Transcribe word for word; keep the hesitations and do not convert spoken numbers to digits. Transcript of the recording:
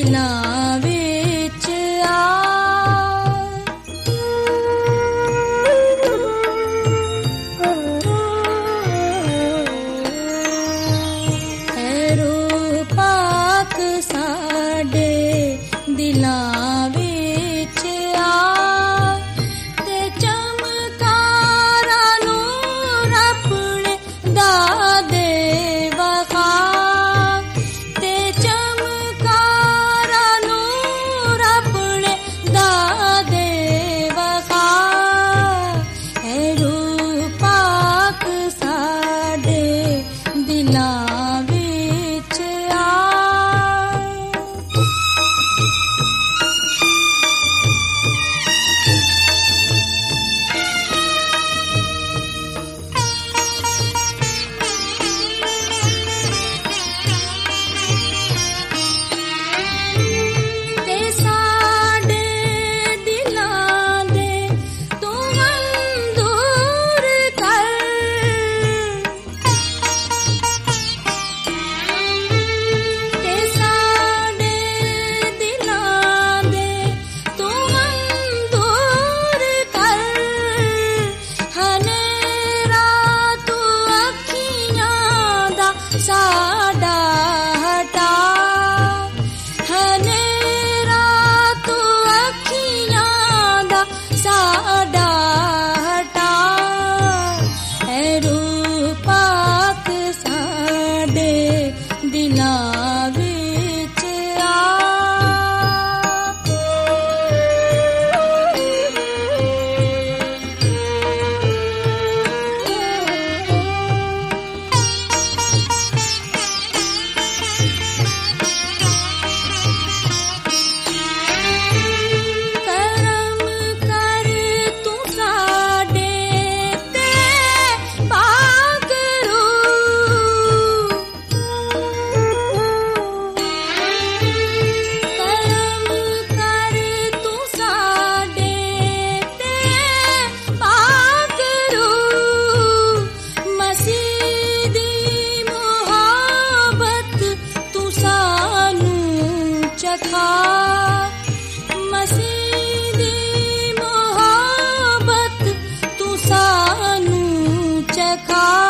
ਦਿਲਾਂ ਵਿੱਚ ਆ। ਐ ਰੂਹ ਪਾਕ ਸਾਡੇ ਦਿਲਾਂ ਵਿੱਚ ਆ ਤੇ ਚਮਕਾਰਾਂ ਨੂਰ ਆਪਣੇ ਦਾ ਦੇ ਵਖਾ ਤੇ ਚਮਕਾਰਾਂ ਨੂਰ ਆਪਣੇ ਦਾ ਦੇ ਵਖਾ। ਐ ਰੂਹ ਪਾਕ ਸਾਡੇ ਦਿਲਾਂ ਵਿੱਚ ਆ। ਤੇ ਸਾਡੇ ਦਿਲਾਂ ਦੇ ਤੂੰ ਮੰਦੂਰ ਕਰ ਤੇ ਸਾਡੇ ਦਿਲਾਂ ਦੇ ਤੂੰ ਮੰਦੂਰ ਕਰ। ਹਨੇਰਾ ਤੂੰ ਅੱਖੀਆਂ ਦਾ ਸਾਡਾ ਹਟਾ। ਹਨੇਰਾ ਤੂੰ ਅੱਖੀਆਂ ਦਾ ਸਾਡਾ ਹਟਾ। ਐ ਰੂਹ ਪਾਕ ਸਾਡੇ ਦਿਲਾਂ ਵਿੱਚ ਆ। ਕਰਮ ਕਰ ਤੂੰ ਸਾਡੇ ਤੇ ਪਾਕ ਰੂਹ। ਕਰਮ ਕਰ ਤੂੰ ਸਾਡੇ ਤੇ ਪਾਕ ਰੂਹ। ਮਸੀਹ ਦੀ ਮੁਹੱਬਤ ਤੂੰ ਸਾਨੂੰ ਚਖਾ। ਮਸੀਹ ਦੀ ਮੁਹੱਬਤ ਤੂੰ ਸਾਨੂੰ ਚਖਾ।